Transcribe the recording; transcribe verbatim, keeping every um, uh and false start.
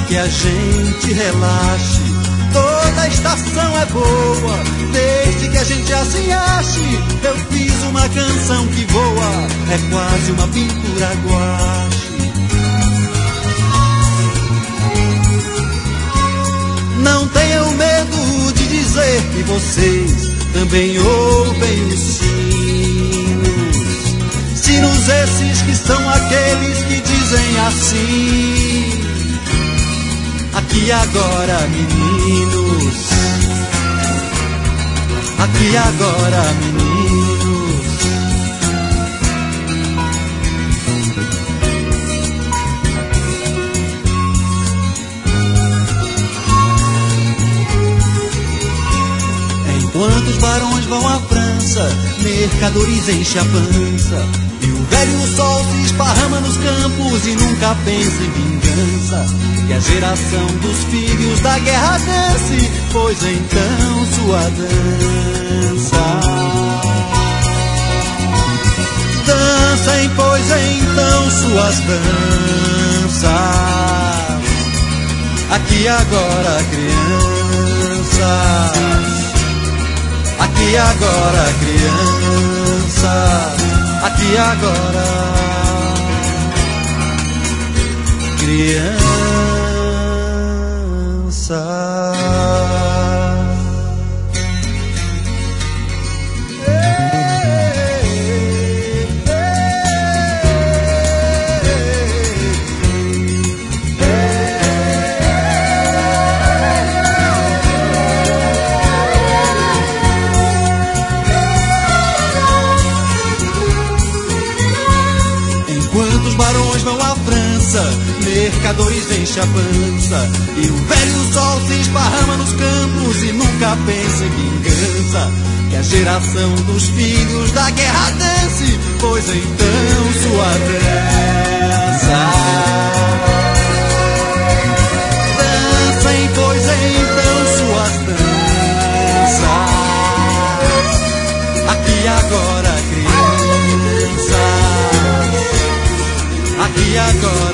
que a gente relaxe. Toda estação é boa, desde que a gente assim ache. Eu fiz uma canção que voa, é quase uma pintura guache. Não tenham medo de dizer que vocês também ouvem os sinos. Sinos esses que são aqueles que dizem assim: aqui agora, meninos. Aqui agora, meninos. Enquanto os barões vão à França, mercadores enchem a pança, e o velho sol se esparrama nos campos e nunca pensa em vingança. Que a geração dos filhos da guerra dance, pois então sua dança. Dancem, pois então suas danças. Aqui agora, crianças. Aqui agora, crianças. Aqui agora, crianças. Enquanto os barões vão à França, mercadores enchem a pança, e o velho sol se esparrama nos campos e nunca pensa em vingança. Que a geração dos filhos da guerra dance, pois então sua dança. Dancem, pois então suas danças. Aqui agora, criança. Aqui agora.